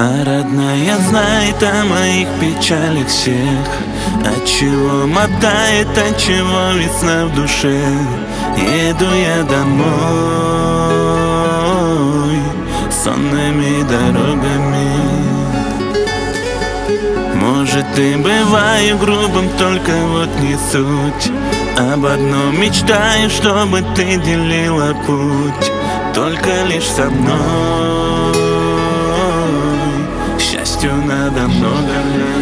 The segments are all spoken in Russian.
А родная знает о моих печалях всех. Отчего мотает, отчего весна в душе. Еду я домой сонными дорогами. Может, и бываю грубым, только вот не суть. Об одном мечтаю, чтобы ты делила путь только лишь со мной. Счастью надо много.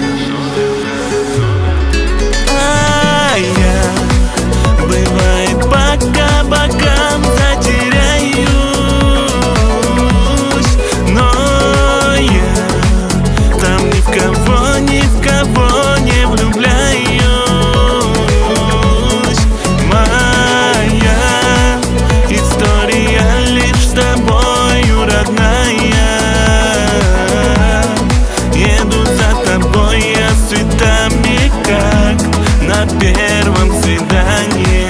А я, бывает, пока бокам затеряюсь, но я там ни в кого не влюбляюсь. Моя история лишь с тобою, родная. Еду за тобой я с цветами, как на первом свидании.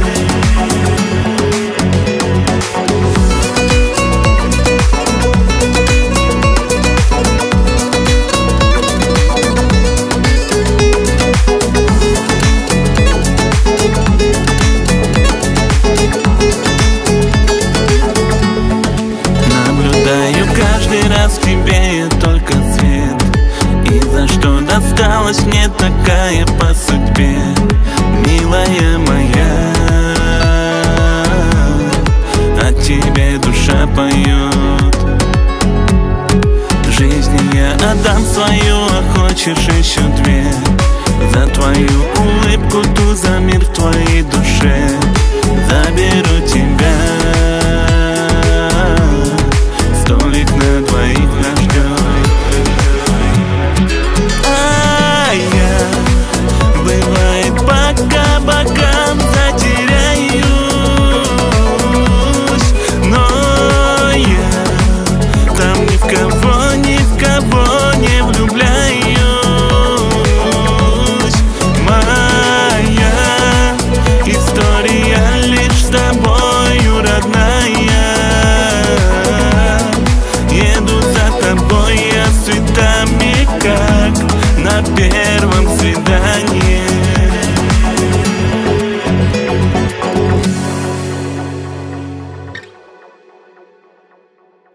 Наблюдаю каждый раз в тебе я только свет. И за что досталась мне такая по судьбе, милая моя? От тебя душа поет. Жизни я отдам свою, а хочешь еще две. За твою улыбку, ту за мир в твоей душе. Заберу тебя.